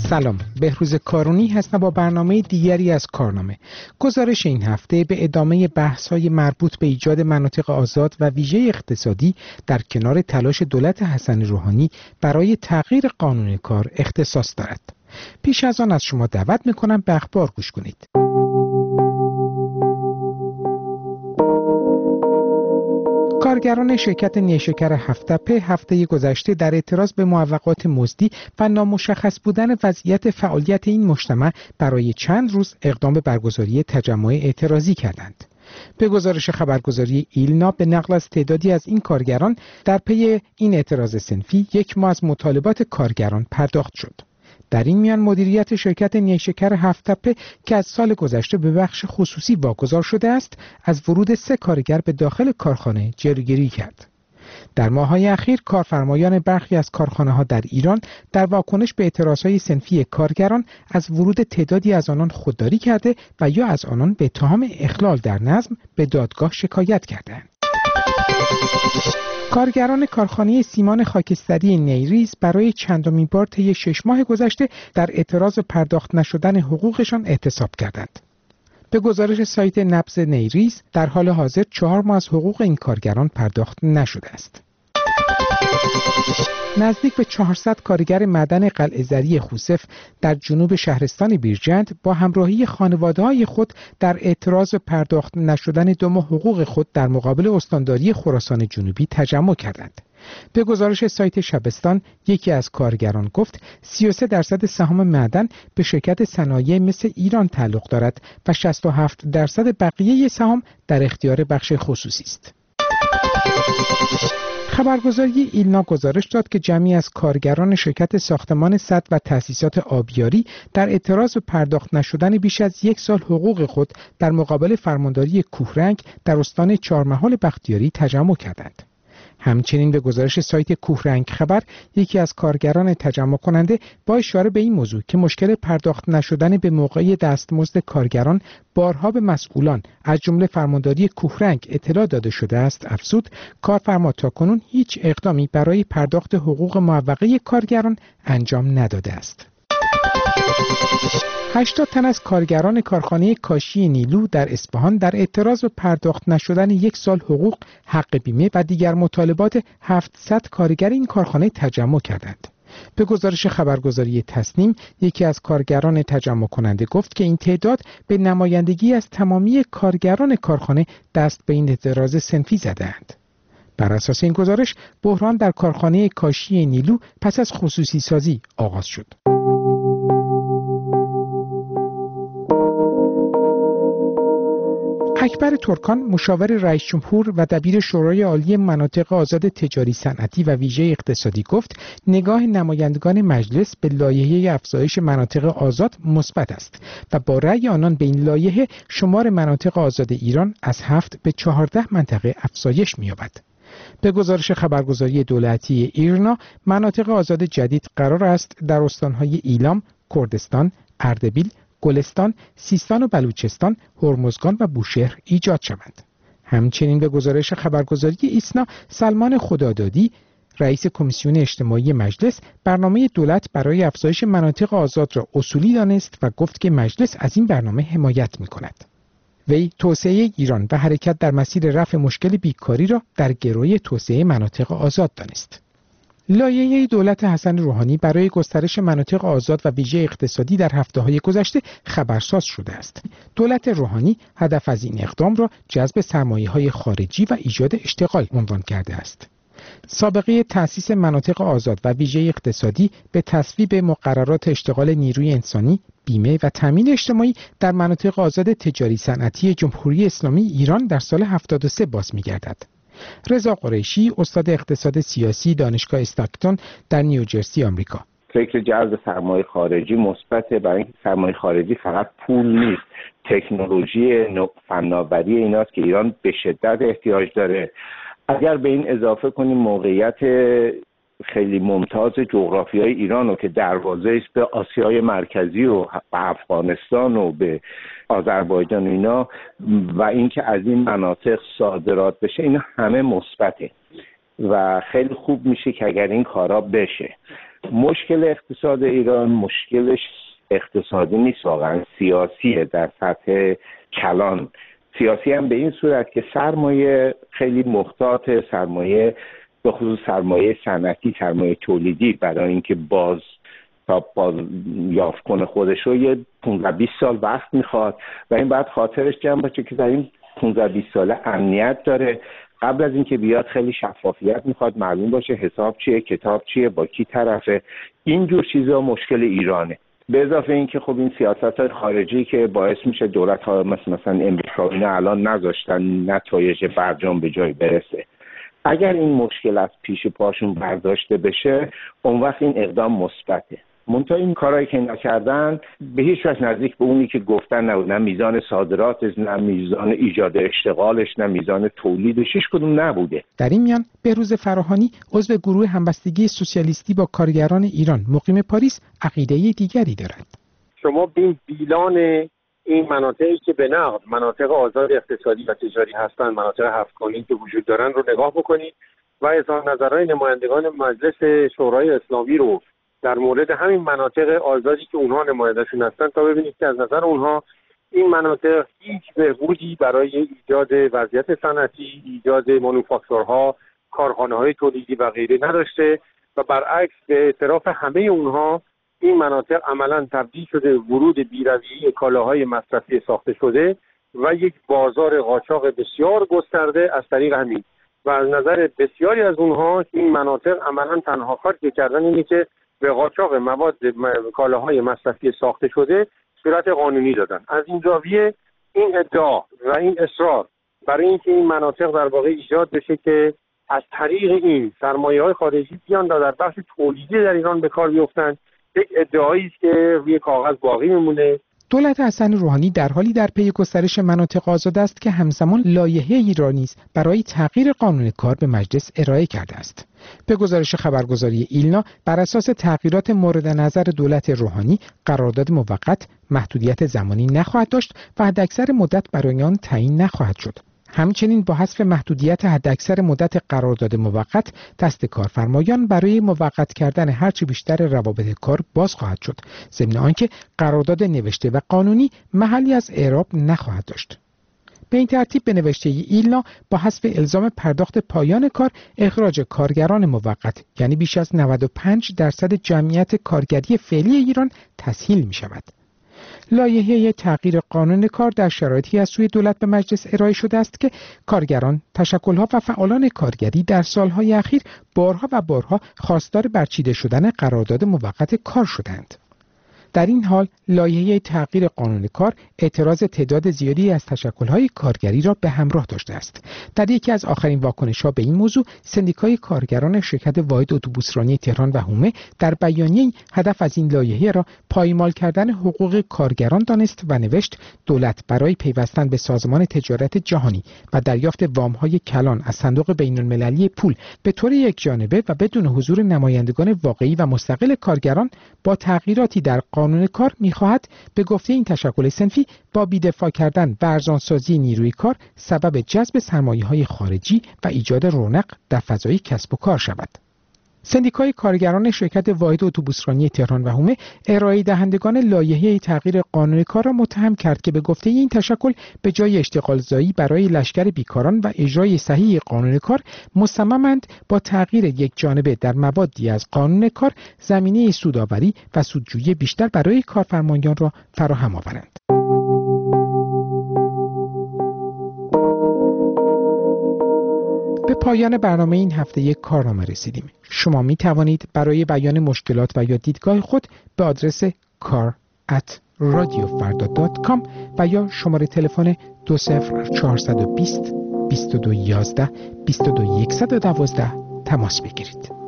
سلام، بهروز کارونی هستم با برنامه دیگری از کارنامه. گزارش این هفته به ادامه بحث‌های مربوط به ایجاد مناطق آزاد و ویژه اقتصادی در کنار تلاش دولت حسن روحانی برای تغییر قانون کار اختصاص دارد. پیش از آن از شما دعوت می‌کنم به اخبار گوش کنید. کارگران شرکت نیشکر هفت‌تپه هفته گذشته در اعتراض به معوقات مزدی و نامشخص بودن وضعیت فعالیت این مجتمع برای چند روز اقدام به برگزاری تجمع اعتراضی کردند. به گزارش خبرگزاری ایلنا به نقل از تعدادی از این کارگران در پی این اعتراض صنفی 1 ماه از مطالبات کارگران پرداخت شد. در این میان مدیریت شرکت نیشکر هفت‌تپه که از سال گذشته به بخش خصوصی واگذار شده است، از ورود 3 کارگر به داخل کارخانه جلوگیری کرد. در ماه‌های اخیر کارفرمایان برخی از کارخانه‌ها در ایران در واکنش به اعتراض‌های صنفی کارگران از ورود تعدادی از آنان خودداری کرده و یا از آنان به اتهام اخلال در نظم به دادگاه شکایت کردند. کارگران کارخانه سیمان خاکستری نیریز برای چندمین بار طی 6 ماه گذشته در اعتراض پرداخت نشدن حقوقشان اعتصاب کردند. به گزارش سایت نبض نیریز در حال حاضر 4 ماه از حقوق این کارگران پرداخت نشده است. نزدیک به 400 کارگر معدن قلعه‌زری خوسف در جنوب شهرستان بیرجند با همراهی خانواده‌های خود در اعتراض پرداخت نشدن 2 ماه حقوق خود در مقابل استانداری خراسان جنوبی تجمع کردند. به گزارش سایت شبستان، یکی از کارگران گفت 33% سهام معدن به شرکت صنایع مثل ایران تعلق دارد و 67% بقیه سهام در اختیار بخش خصوصی است. خبرگزاری ایلنا گزارش داد که جمعی از کارگران شرکت ساختمان سد و تأسیسات آبیاری در اعتراض به پرداخت نشدن بیش از 1 سال حقوق خود در مقابل فرمانداری کوهرنگ در استان چهارمحال بختیاری تجمع کردند. همچنین به گزارش سایت کوهرنگ خبر، یکی از کارگران تجمع کننده با اشاره به این موضوع که مشکل پرداخت نشدن به موقع دستمزد کارگران بارها به مسئولان از جمله فرمانداری کوهرنگ اطلاع داده شده است، افزود کارفرما تاکنون هیچ اقدامی برای پرداخت حقوق معوقه کارگران انجام نداده است. 80 تن از کارگران کارخانه کاشی نیلو در اصفهان در اعتراض به پرداخت نشدن 1 سال حقوق، حق بیمه و دیگر مطالبات 700 کارگر این کارخانه تجمع کردند. به گزارش خبرگزاری تصنیم، یکی از کارگران تجمع کننده گفت که این تعداد به نمایندگی از تمامی کارگران کارخانه دست به این اعتراض صنفی زدند. بر اساس این گزارش، بحران در کارخانه کاشی نیلو پس از خصوصی سازی آغاز شد. اکبر ترکان، مشاور رئیس جمهور و دبیر شورای عالی مناطق آزاد تجاری صنعتی و ویژه اقتصادی گفت نگاه نمایندگان مجلس به لایحه افزایش مناطق آزاد مثبت است و با رأی آنان به این لایحه شمار مناطق آزاد ایران از 7 به 14 منطقه افزایش می‌یابد. به گزارش خبرگزاری دولتی ایرنا، مناطق آزاد جدید قرار است در استان‌های ایلام، کردستان، اردبیل، گلستان، سیستان و بلوچستان، هرمزگان و بوشهر ایجاد شوند. همچنین به گزارش خبرگزاری ایسنا، سلمان خدادادی، رئیس کمیسیون اجتماعی مجلس، برنامه دولت برای افزایش مناطق آزاد را اصولی دانست و گفت که مجلس از این برنامه حمایت می‌کند. وی توسعه ایران و حرکت در مسیر رفع مشکل بیکاری را در گروی توسعه مناطق آزاد دانست. لایحه دولت حسن روحانی برای گسترش مناطق آزاد و ویژه اقتصادی در هفته‌های گذشته خبرساز شده است. دولت روحانی هدف از این اقدام را جذب سرمایه‌های خارجی و ایجاد اشتغال عنوان کرده است. سابقه تأسیس مناطق آزاد و ویژه اقتصادی به تصویب مقررات اشتغال نیروی انسانی، بیمه و تامین اجتماعی در مناطق آزاد تجاری صنعتی جمهوری اسلامی ایران در سال 73 باز می‌گردد. رضا قریشی، استاد اقتصاد سیاسی دانشگاه استاکتون در نیوجرسی آمریکا: فکر جذب سرمایه خارجی مثبته، برای اینکه سرمایه خارجی فقط پول نیست، تکنولوژی، فناوری ایناست که ایران به شدت احتیاج داره. اگر به این اضافه کنیم موقعیت خیلی ممتاز جغرافیای ایران رو که دروازه است به آسیای مرکزی و به افغانستان و به آذربایجان و اینا، و اینکه از این مناطق صادرات بشه، اینا همه مثبته و خیلی خوب میشه که اگر این کارا بشه. مشکل اقتصاد ایران مشکلش اقتصادی نیست، واقعا سیاسیه در سطح کلان. سیاسی هم به این صورت که سرمایه خیلی محتاط، سرمایه به خصوص سرمایه صنعتی، سرمایه تولیدی برای اینکه باز یافت کنه خودش رو یه 15-20 سال وقت میخواد و این باید خاطرش جمع باشه که در این 15-20 ساله امنیت داره. قبل از اینکه بیاد خیلی شفافیت میخواد، معلوم باشه حساب چیه، کتاب چیه، با کی طرفه. اینجور چیزا مشکل ایرانه. به اضافه اینکه خب این سیاست خارجی که باعث میشه دولت ها مثلا امریکا اینا الان نذاشتن نتایج برجام به جای برسه. اگر این مشکل از پیش پاشون برداشته بشه اون وقت این اقدام مثبته. منتها این کارهایی که اینا کردن به هیچ وجه نزدیک به اونی که گفتن نبود، نه میزان صادراتش، نه میزان ایجاد اشتغالش، نه میزان تولیدش، هیچ کدوم نبوده. در این میان بهروز فراهانی عضو گروه همبستگی سوسیالیستی با کارگران ایران مقیم پاریس عقیده دیگری دارد. شما بین بیلان این مناطقی که به نقد مناطق آزاد اقتصادی و تجاری هستند، مناطق هفت‌گانه‌ای که وجود دارن رو نگاه بکنید و اظهار نظرهای نمایندگان مجلس شورای اسلامی رو در مورد همین مناطق آزادی که اونها نماینده‌شون هستن تا ببینید که از نظر اونها این مناطق هیچ بهبودی برای ایجاد وضعیت صنعتی، ایجاد مانوفاکتورها، کارخانه‌های تولیدی و غیره نداشته و برعکس به اعتراف همه اونها این مناطق عملاً تبدیل شده ورود بی‌رویه‌ای کالاهای مصرفی ساخته شده و یک بازار قاچاق بسیار گسترده از طریق همین و از نظر بسیاری از اونها این مناطق عملاً تنها کاری که کردن اینه که به قاچاق مواد کالاهای مصرفی ساخته شده صورت قانونی دادن. از این زاویه این ادعا و این اصرار برای اینکه این مناطق در واقع ایجاد بشه که از طریق این سرمایه‌های خارجی بیان در بخش تولیدی در ایران به کار بیفتن، یک ادعایی است که روی کاغذ باقی میمونه. دولت حسن روحانی در حالی در پی گسترش مناطق آزاد است که همزمان لایحه ایرانی است برای تغییر قانون کار به مجلس ارائه کرده است. به گزارش خبرگزاری ایلنا، بر اساس تغییرات مورد نظر دولت روحانی، قرارداد موقت محدودیت زمانی نخواهد داشت و حداکثر مدت برای آن تعیین نخواهد شد. همچنین با حذف محدودیت حداکثر مدت قرارداد موقت، دست کارفرمایان برای موقت کردن هرچه بیشتر روابط کار باز خواهد شد، ضمن آنکه قرارداد نوشته و قانونی محلی از اعراب نخواهد داشت. به این ترتیب به نوشته ایلنا با حذف الزام پرداخت پایان کار، اخراج کارگران موقت یعنی بیش از 95% جمعیت کارگری فعلی ایران تسهیل می شود. لایحه تغییر قانون کار در شرایطی از سوی دولت به مجلس ارائه شده است که کارگران، تشکل‌ها و فعالان کارگری در سالهای اخیر بارها و بارها خواستار برچیده شدن قرارداد موقت کار شدند. در این حال لایحه تغییر قانون کار اعتراض تعداد زیادی از تشکل‌های کارگری را به همراه داشته است. در یکی از آخرین واکنش‌ها به این موضوع، سندیکای کارگران شرکت واحد اتوبوسرانی تهران و حومه در بیانیه‌ای هدف از این لایحه را پایمال کردن حقوق کارگران دانست و نوشت دولت برای پیوستن به سازمان تجارت جهانی و دریافت وام‌های کلان از صندوق بین‌المللی پول به طور یکجانبه و بدون حضور نمایندگان واقعی و مستقل کارگران با تغییراتی در قانون کار می‌خواهد به گفته این تشکل صنفی با بی‌دفاع کردن و ارزانسازی نیروی کار سبب جذب سرمایه‌های خارجی و ایجاد رونق در فضای کسب و کار شود. سندیکای کارگران شرکت واحد اتوبوسرانی تهران و حومه ارائه دهندگان لایحه تغییر قانون کار را متهم کرد که به گفته این تشکل به جای اشتغالزایی برای لشکر بیکاران و اجرای صحیح قانون کار، مصممند با تغییر یک جانبه در موادی از قانون کار زمینه سودآوری و سودجویی بیشتر برای کارفرمایان را فراهم آورند. به پایان برنامه این هفته یک کارنامه رسیدیم. شما می توانید برای بیان مشکلات و یا دیدگاه خود به آدرس kar@radiofarda.com و یا شماره تلفن 20420 2211 22112 تماس بگیرید.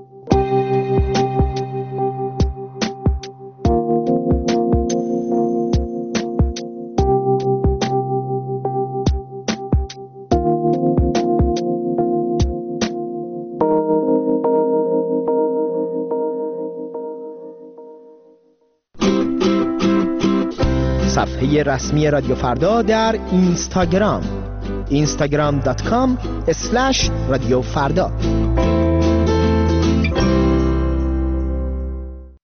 صفحه رسمی رادیو فردا در اینستاگرام instagram.com/رادیو فردا.